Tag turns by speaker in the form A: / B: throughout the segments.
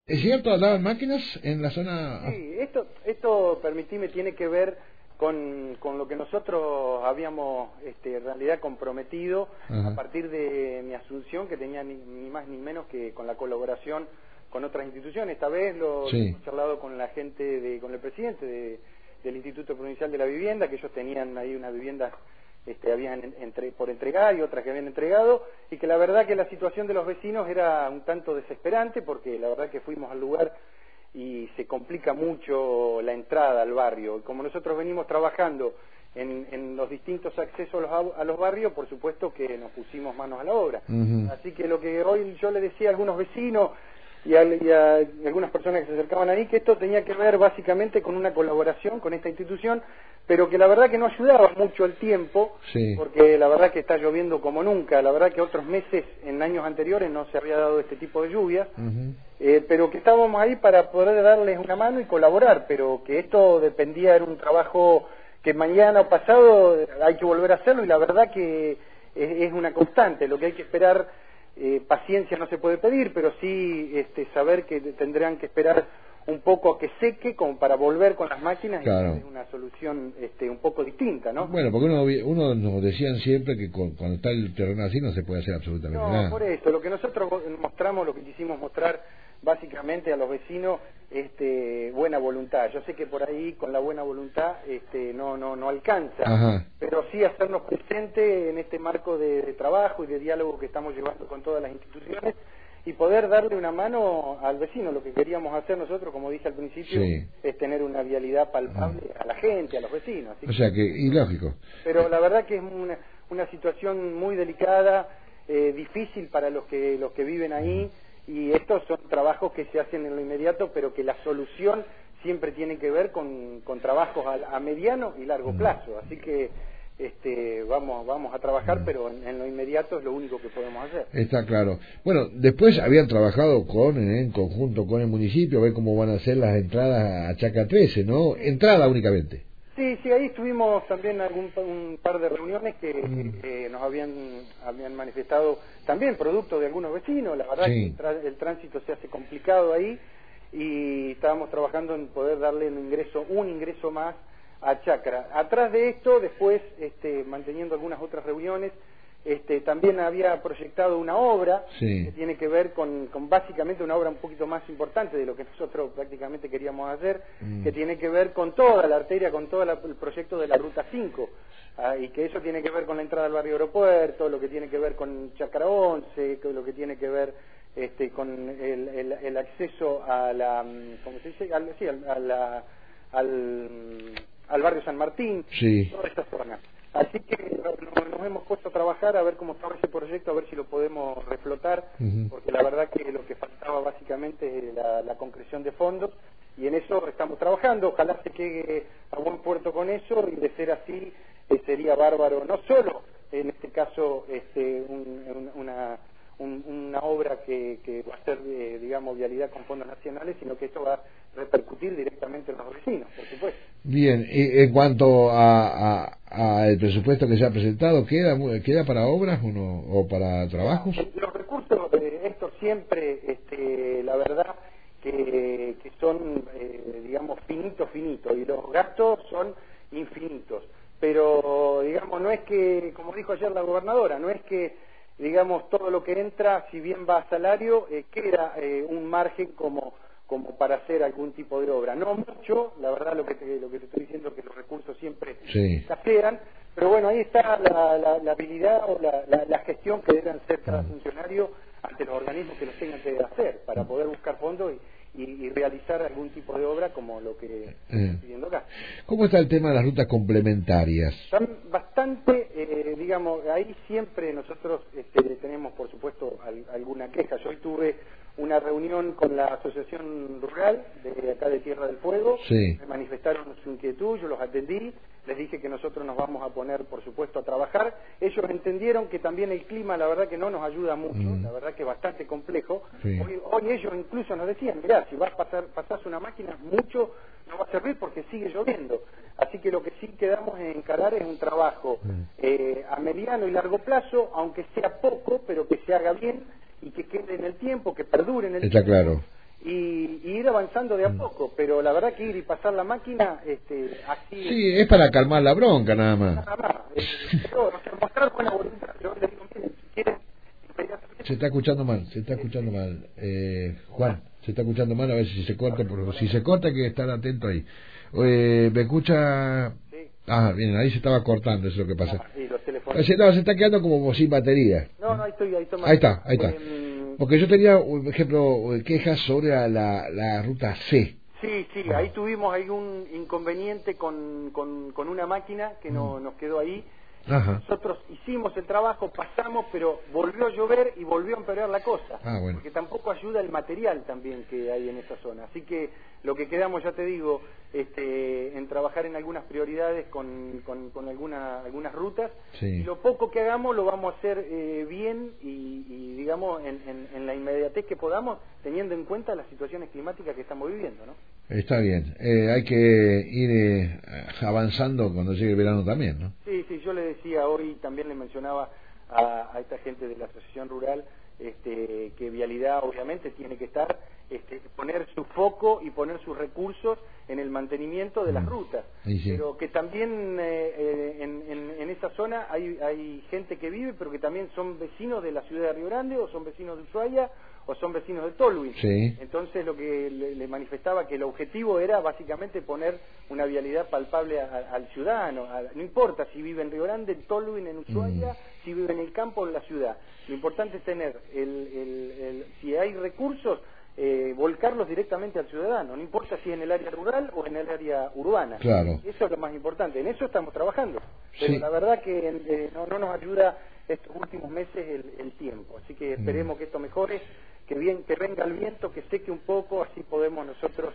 A: ¿Es cierto, andaban máquinas en la zona?
B: Sí, esto permitime, tiene que ver con lo que nosotros habíamos en realidad comprometido.
A: Ajá.
B: A partir de mi asunción, que tenía ni más ni menos que con la colaboración con otras instituciones. Esta vez lo
A: Sí.
B: hemos charlado con la gente, con el presidente del Instituto Provincial de la Vivienda, que ellos tenían ahí una vivienda, habían por entregar y otras que habían entregado, y que la verdad que la situación de los vecinos era un tanto desesperante, porque la verdad que fuimos al lugar y se complica mucho la entrada al barrio. Como nosotros venimos trabajando en los distintos accesos a los barrios, por supuesto que nos pusimos manos a la obra. Así que lo que hoy yo le decía a algunos vecinos y a algunas personas que se acercaban ahí, que esto tenía que ver básicamente con una colaboración con esta institución, pero que la verdad que no ayudaba mucho el tiempo,
A: Sí.
B: porque la verdad que está lloviendo como nunca. La verdad que otros meses, en años anteriores, no se había dado este tipo de lluvias, pero que estábamos ahí para poder darles una mano y colaborar, pero que esto dependía, era un trabajo que mañana o pasado hay que volver a hacerlo, y la verdad que es una constante. Lo que hay que esperar, paciencia no se puede pedir, pero sí saber que tendrán que esperar un poco a que seque como para volver con las máquinas.
A: Claro.
B: Y es una solución un poco distinta, ¿no?
A: Bueno, porque uno nos decían siempre que cuando está el terreno así no se puede hacer absolutamente nada.
B: No, por eso, lo que nosotros mostramos, lo que quisimos mostrar básicamente a los vecinos, buena voluntad. Yo sé que por ahí con la buena voluntad no alcanza.
A: Ajá.
B: Pero sí hacernos presente en este marco de trabajo y de diálogo que estamos llevando con todas las instituciones, y poder darle una mano al vecino. Lo que queríamos hacer nosotros, como dije al principio,
A: Sí.
B: es tener una vialidad palpable a la gente, a los vecinos. Así
A: O sea que, ilógico.
B: pero la verdad que es una situación muy delicada, difícil para los que viven ahí, y estos son trabajos que se hacen en lo inmediato, pero que la solución siempre tiene que ver con trabajos a mediano y largo plazo. Así que vamos a trabajar, pero en lo inmediato es lo único que podemos hacer.
A: Está claro. Bueno, después habían trabajado en conjunto con el municipio, a ver cómo van a ser las entradas a Chacra 13, ¿no? Entrada únicamente.
B: Sí, ahí estuvimos también un par de reuniones que nos habían manifestado también producto de algunos vecinos. La verdad
A: Sí.
B: que el tránsito se hace complicado ahí, y estábamos trabajando en poder darle un ingreso más a Chacra. Atrás de esto, después, manteniendo algunas otras reuniones, también había proyectado una obra,
A: Sí.
B: que tiene que ver con básicamente una obra un poquito más importante de lo que nosotros prácticamente queríamos hacer, que tiene que ver con toda la arteria, con todo el proyecto de la Ruta 5, y que eso tiene que ver con la entrada al barrio Aeropuerto, lo que tiene que ver con Chacra 11, lo que tiene que ver con el acceso a la, ¿cómo se dice? Al barrio San Martín,
A: Sí.
B: toda esta zona. Así que nos hemos puesto a trabajar a ver cómo estaba ese proyecto, a ver si lo podemos reflotar, porque la verdad que lo que faltaba básicamente es la concreción de fondos, y en eso estamos trabajando. Ojalá se llegue a buen puerto con eso, y de ser así sería bárbaro, no solo en este caso una obra que va a ser, digamos, vialidad con fondos nacionales, sino que esto va a repercutir directamente en los vecinos, por supuesto.
A: Bien, y en cuanto a el presupuesto que se ha presentado, ¿queda para obras o para trabajos?
B: Los recursos, estos siempre, la verdad que son, digamos, finitos, y los gastos son infinitos. Pero, digamos, no es que, como dijo ayer la gobernadora, no es que, digamos, todo lo que entra, si bien va a salario, queda un margen como para hacer algún tipo de obra. No mucho, la verdad lo que te estoy diciendo es que los recursos siempre escasean, pero bueno, ahí está la habilidad o la gestión que deben hacer cada funcionario ante los organismos que los tengan que hacer para poder buscar fondos y realizar algún tipo de obra como lo que estoy pidiendo acá.
A: ¿Cómo está el tema de las rutas complementarias?
B: Están bastante, digamos, ahí siempre nosotros tenemos, por supuesto, alguna queja. Yo hoy tuve una reunión con la Asociación Rural de acá de Tierra del Fuego, me manifestaron su inquietud, yo los atendí, les dije que nosotros nos vamos a poner, por supuesto, a trabajar. Ellos entendieron que también el clima, la verdad que no nos ayuda mucho, la verdad que es bastante complejo. Hoy ellos incluso nos decían, mirá, si vas a pasar una máquina, mucho no va a servir porque sigue lloviendo. Así que lo que sí quedamos en encarar es un trabajo a mediano y largo plazo, aunque sea poco, pero que se haga bien y que quede en el tiempo, que perdure en el tiempo.
A: Está claro.
B: Y ir avanzando de a poco, pero la verdad que ir y pasar la máquina, así...
A: Sí, es para calmar la bronca nada más.
B: Nada más, pero mostrar buena voluntad. Yo le digo, miren, si quieren...
A: Se está escuchando mal, Juan, se está escuchando mal, a ver si se corta, porque si se corta hay que estar atento ahí. ¿Me escucha?
B: Sí.
A: Ah, bien, ahí se estaba cortando, eso es lo que pasa.
B: Sí, los teléfonos.
A: Se está quedando como sin batería.
B: No, ahí estoy.
A: Ahí está. Porque yo tenía, por ejemplo, quejas sobre la ruta C.
B: Sí, ahí tuvimos un inconveniente con una máquina que nos quedó ahí.
A: Ajá.
B: Nosotros hicimos el trabajo, pasamos, pero volvió a llover y volvió a empeorar la cosa.
A: Bueno.
B: Porque tampoco ayuda el material también que hay en esa zona. Así que lo que quedamos, ya te digo, en trabajar en algunas prioridades con algunas rutas.
A: Sí.
B: Y lo poco que hagamos lo vamos a hacer bien y digamos, en la inmediatez que podamos, teniendo en cuenta las situaciones climáticas que estamos viviendo, ¿no?
A: Está bien. Hay que ir avanzando cuando llegue el verano también, ¿no?
B: Sí, yo le decía hoy, también le mencionaba a esta gente de la Asociación Rural, que Vialidad obviamente tiene que estar, poner su foco y poner sus recursos en el mantenimiento de las rutas,
A: sí.
B: Pero que también en esa zona hay gente que vive, pero que también son vecinos de la ciudad de Río Grande, o son vecinos de Ushuaia, o son vecinos de Tolwyn.
A: Sí.
B: Entonces lo que le manifestaba, que el objetivo era básicamente poner una vialidad palpable al ciudadano, no importa si vive en Río Grande, en Tolwyn, en Ushuaia, si vive en el campo o en la ciudad. Lo importante es tener, si hay recursos, volcarlos directamente al ciudadano, no importa si en el área rural o en el área urbana.
A: Claro.
B: Eso es lo más importante, en eso estamos trabajando. Pero
A: Sí.
B: la verdad que no nos ayuda estos últimos meses el tiempo, así que esperemos que esto mejore, que venga el viento, que seque un poco, así podemos nosotros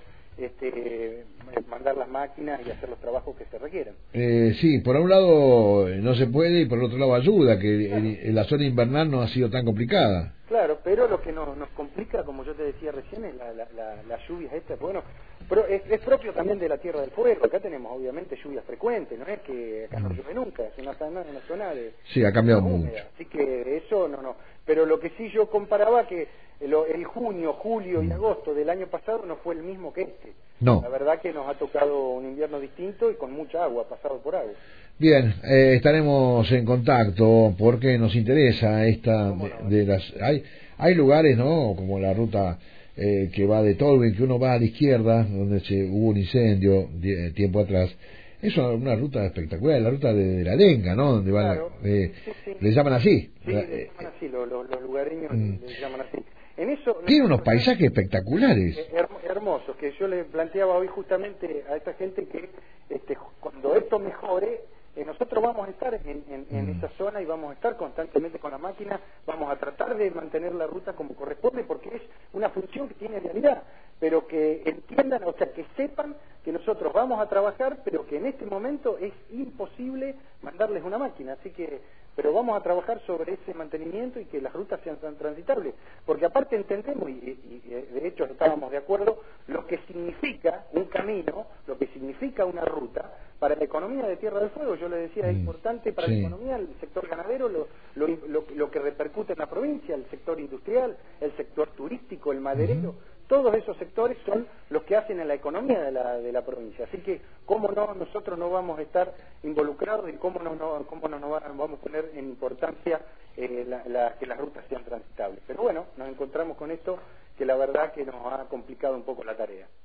B: mandar las máquinas y hacer los trabajos que se requieran.
A: Sí, por un lado no se puede y por el otro lado ayuda, que en la zona invernal no ha sido tan complicada.
B: Claro, pero lo que nos complica, como yo te decía recién, es las lluvias estas. Bueno, pero es propio también de la Tierra del Fuego. Acá tenemos obviamente lluvias frecuentes, no es que acá no llueve nunca, es una zona de...
A: Sí, ha cambiado
B: húmeda,
A: mucho.
B: así que eso no. Pero lo que sí yo comparaba, que el junio, julio y agosto del año pasado no fue el mismo que este.
A: No.
B: La verdad que nos ha tocado un invierno distinto y con mucha agua, pasado por agua.
A: Bien, estaremos en contacto porque nos interesa esta de las... Hay lugares, ¿no? Como la ruta que va de Tolwyn, que uno va a la izquierda, donde hubo un incendio tiempo atrás. Es una ruta espectacular, la ruta de la Lenga, ¿no? Donde
B: Claro,
A: sí.
B: Sí.
A: Le llaman así.
B: Sí, le llaman así, los lugareños le llaman así. En eso,
A: tiene unos paisajes espectaculares.
B: Hermosos, que yo le planteaba hoy justamente a esta gente que cuando esto mejore, nosotros vamos a estar en esa zona y vamos a estar constantemente con la máquina, vamos a tratar de mantener la ruta como corresponde, porque es una función que tiene realidad, pero que entiendan, o sea, que sepan que nosotros vamos a trabajar, pero que en este momento es imposible mandarles una máquina, así que, pero vamos a trabajar sobre ese mantenimiento y que las rutas sean tan transitables, porque aparte entendemos, y de hecho estábamos de acuerdo, lo que significa un camino, lo que significa una ruta, para la economía de Tierra del Fuego. Yo le decía, es importante para la economía, el sector ganadero, lo que repercute en la provincia, el sector industrial, el sector turístico, el maderero, todos esos sectores son los que hacen a la economía de la provincia. Así que, ¿cómo no nosotros no vamos a estar involucrados y cómo no vamos a poner en importancia que las rutas sean transitables? Pero bueno, nos encontramos con esto que la verdad que nos ha complicado un poco la tarea.